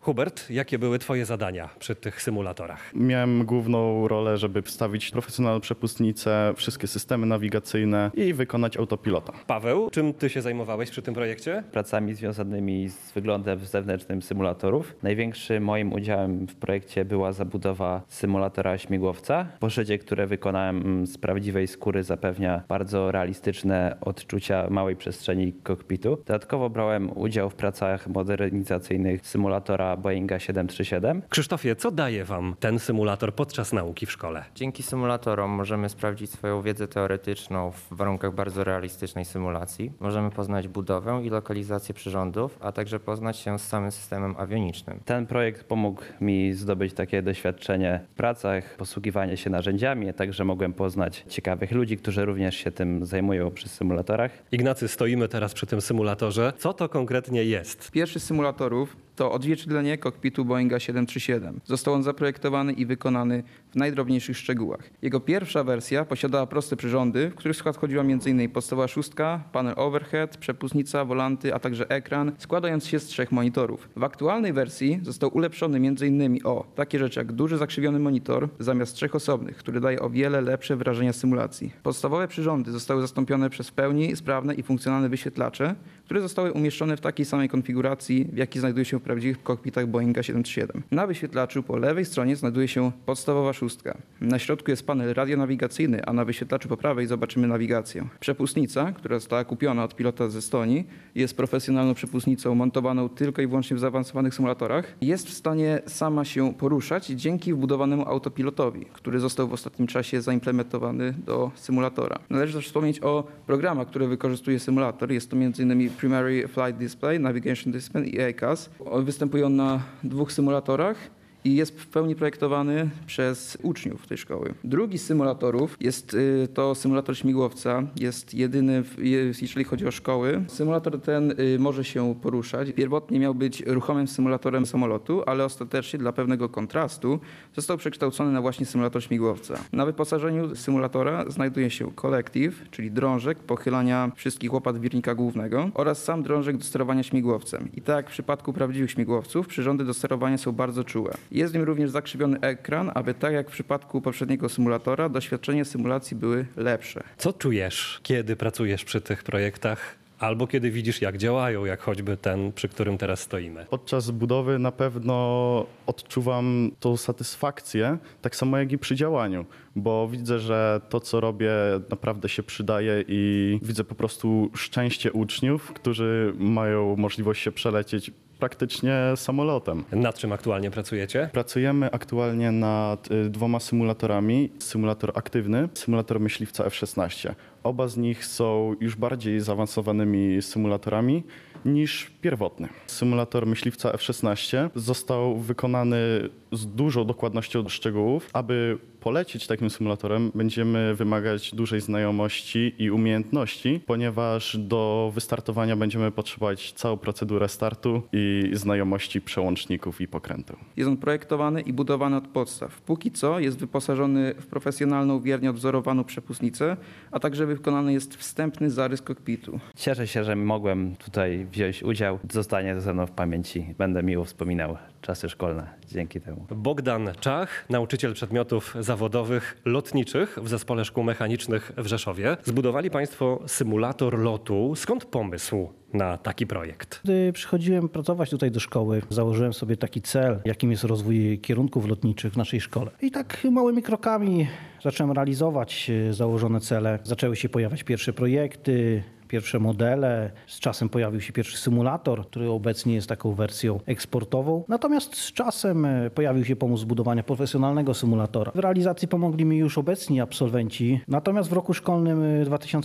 Hubert, jakie były twoje zadania przy tych symulatorach? Miałem główną rolę, żeby wstawić profesjonalną przepustnicę, wszystkie systemy nawigacyjne i wykonać autopilota. Paweł, czym ty się zajmowałeś przy tym projekcie? Pracami związanymi z wyglądem zewnętrznym symulatorów. Największym moim udziałem w projekcie była zabudowa symulatora śmigłowca. Poszycie, które wykonałem z prawdziwej skóry, zapewnia bardzo realistyczne odczucia małej przestrzeni kokpitu. Dodatkowo brałem udział w pracach modernizacyjnych symulatora Boeinga 737. Krzysztofie, co daje wam ten symulator podczas nauki w szkole? Dzięki symulatorom możemy sprawdzić swoją wiedzę teoretyczną w warunkach bardzo realistycznej symulacji. Możemy poznać budowę i lokalizację przyrządów, a także poznać się z samym systemem awionicznym. Ten projekt pomógł mi zdobyć takie doświadczenie w pracach, posługiwanie się narzędziami, a także mogłem poznać ciekawych ludzi, którzy również się tym zajmują przy symulatorach. Ignacy, stoimy teraz przy tym symulatorze. Co to konkretnie jest? Pierwszy z symulatorów to odzwierciedlenie kokpitu Boeinga 737. Został on zaprojektowany i wykonany w najdrobniejszych szczegółach. Jego pierwsza wersja posiadała proste przyrządy, w których w skład wchodziła m.in. podstawowa szóstka, panel overhead, przepustnica, wolanty, a także ekran składający się z 3 monitorów. W aktualnej wersji został ulepszony m.in. o takie rzeczy jak duży zakrzywiony monitor zamiast 3 osobnych, który daje o wiele lepsze wrażenia symulacji. Podstawowe przyrządy zostały zastąpione przez w pełni sprawne i funkcjonalne wyświetlacze, które zostały umieszczone w takiej samej konfiguracji, w jakiej znajduje się w prawdziwych kokpitach Boeinga 737. Na wyświetlaczu po lewej stronie znajduje się podstawowa szóstka. Na środku jest panel radionawigacyjny, a na wyświetlaczu po prawej zobaczymy nawigację. Przepustnica, która została kupiona od pilota z Estonii, jest profesjonalną przepustnicą montowaną tylko i wyłącznie w zaawansowanych symulatorach. Jest w stanie sama się poruszać dzięki wbudowanemu autopilotowi, który został w ostatnim czasie zaimplementowany do symulatora. Należy też wspomnieć o programach, które wykorzystuje symulator. Jest to m.in. Primary Flight Display, Navigation Display i ACAS. Występują na 2 symulatorach i jest w pełni projektowany przez uczniów tej szkoły. Drugi z symulatorów jest to symulator śmigłowca. Jest jedyny, jeżeli chodzi o szkoły. Symulator ten może się poruszać. Pierwotnie miał być ruchomym symulatorem samolotu, ale ostatecznie dla pewnego kontrastu został przekształcony na właśnie symulator śmigłowca. Na wyposażeniu symulatora znajduje się kolektyw, czyli drążek pochylania wszystkich łopat wirnika głównego oraz sam drążek do sterowania śmigłowcem. I tak jak w przypadku prawdziwych śmigłowców, przyrządy do sterowania są bardzo czułe. Jest w nim również zakrzywiony ekran, aby tak jak w przypadku poprzedniego symulatora, doświadczenia symulacji były lepsze. Co czujesz, kiedy pracujesz przy tych projektach? Albo kiedy widzisz, jak działają, jak choćby ten, przy którym teraz stoimy? Podczas budowy na pewno odczuwam tą satysfakcję, tak samo jak i przy działaniu, bo widzę, że to, co robię, naprawdę się przydaje i widzę po prostu szczęście uczniów, którzy mają możliwość się przelecieć praktycznie samolotem. Nad czym aktualnie pracujecie? Pracujemy aktualnie nad 2 symulatorami. Symulator aktywny, symulator myśliwca F-16. Oba z nich są już bardziej zaawansowanymi symulatorami niż pierwotny. Symulator myśliwca F-16 został wykonany z dużą dokładnością szczegółów. Aby polecieć takim symulatorem, będziemy wymagać dużej znajomości i umiejętności, ponieważ do wystartowania będziemy potrzebować całą procedurę startu i znajomości przełączników i pokręteł. Jest on projektowany i budowany od podstaw. Póki co jest wyposażony w profesjonalną, wiernie odwzorowaną przepustnicę, a także wykonany jest wstępny zarys kokpitu. Cieszę się, że mogłem tutaj wziąć udział. Zostanie ze mną w pamięci. Będę miło wspominał czasy szkolne dzięki temu. Bogdan Czach, nauczyciel przedmiotów zawodowych lotniczych w Zespole Szkół Mechanicznych w Rzeszowie. Zbudowali Państwo symulator lotu. Skąd pomysł na taki projekt? Gdy przychodziłem pracować tutaj do szkoły, założyłem sobie taki cel, jakim jest rozwój kierunków lotniczych w naszej szkole. I tak małymi krokami zacząłem realizować założone cele. Zaczęły się pojawiać pierwsze projekty, pierwsze modele. Z czasem pojawił się pierwszy symulator, który obecnie jest taką wersją eksportową. Natomiast z czasem pojawił się pomysł zbudowania profesjonalnego symulatora. W realizacji pomogli mi już obecni absolwenci. Natomiast w roku szkolnym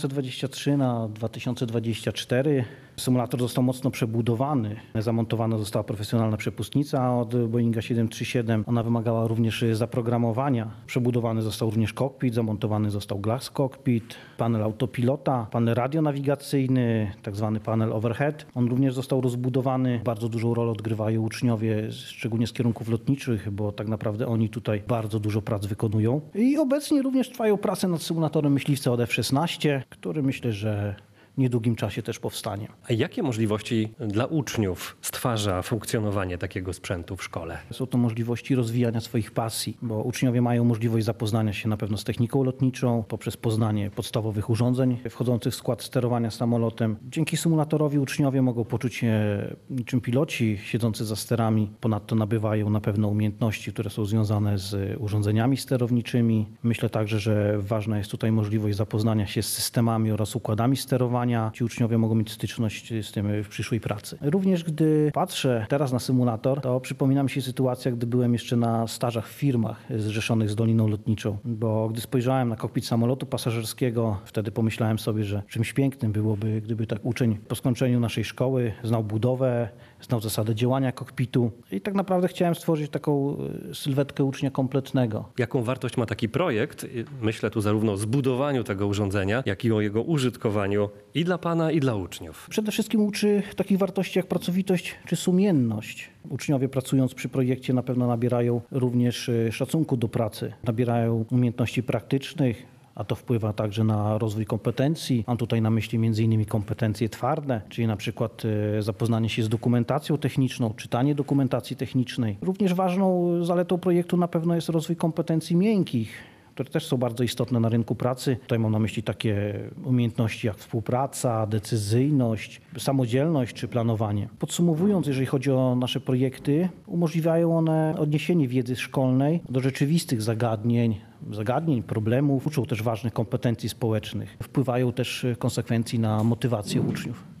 2023 na 2024 symulator został mocno przebudowany. Zamontowana została profesjonalna przepustnica od Boeinga 737. Ona wymagała również zaprogramowania. Przebudowany został również kokpit, zamontowany został glass cockpit, panel autopilota, panel radionawigacyjny, tak zwany panel overhead. On również został rozbudowany. Bardzo dużą rolę odgrywają uczniowie, szczególnie z kierunków lotniczych, bo tak naprawdę oni tutaj bardzo dużo prac wykonują. I obecnie również trwają prace nad symulatorem myśliwca od F-16, który myślę, że niedługim czasie też powstanie. A jakie możliwości dla uczniów stwarza funkcjonowanie takiego sprzętu w szkole? Są to możliwości rozwijania swoich pasji, bo uczniowie mają możliwość zapoznania się na pewno z techniką lotniczą poprzez poznanie podstawowych urządzeń wchodzących w skład sterowania samolotem. Dzięki symulatorowi uczniowie mogą poczuć się niczym piloci siedzący za sterami. Ponadto nabywają na pewno umiejętności, które są związane z urządzeniami sterowniczymi. Myślę także, że ważna jest tutaj możliwość zapoznania się z systemami oraz układami sterowania. Ci uczniowie mogą mieć styczność z tym w przyszłej pracy. Również gdy patrzę teraz na symulator, to przypomina mi się sytuacja, gdy byłem jeszcze na stażach w firmach zrzeszonych z Doliną Lotniczą, bo gdy spojrzałem na kokpit samolotu pasażerskiego, wtedy pomyślałem sobie, że czymś pięknym byłoby, gdyby tak uczeń po skończeniu naszej szkoły znał budowę, znał zasadę działania kokpitu i tak naprawdę chciałem stworzyć taką sylwetkę ucznia kompletnego. Jaką wartość ma taki projekt? Myślę tu zarówno o zbudowaniu tego urządzenia, jak i o jego użytkowaniu i dla pana, i dla uczniów. Przede wszystkim uczy takich wartości jak pracowitość czy sumienność. Uczniowie pracując przy projekcie na pewno nabierają również szacunku do pracy, nabierają umiejętności praktycznych, a to wpływa także na rozwój kompetencji. Mam tutaj na myśli m.in. kompetencje twarde, czyli na przykład zapoznanie się z dokumentacją techniczną, czytanie dokumentacji technicznej. Również ważną zaletą projektu na pewno jest rozwój kompetencji miękkich, które też są bardzo istotne na rynku pracy. Tutaj mam na myśli takie umiejętności jak współpraca, decyzyjność, samodzielność czy planowanie. Podsumowując, jeżeli chodzi o nasze projekty, umożliwiają one odniesienie wiedzy szkolnej do rzeczywistych zagadnień, problemów. Uczą też ważnych kompetencji społecznych. Wpływają też w konsekwencji na motywację uczniów.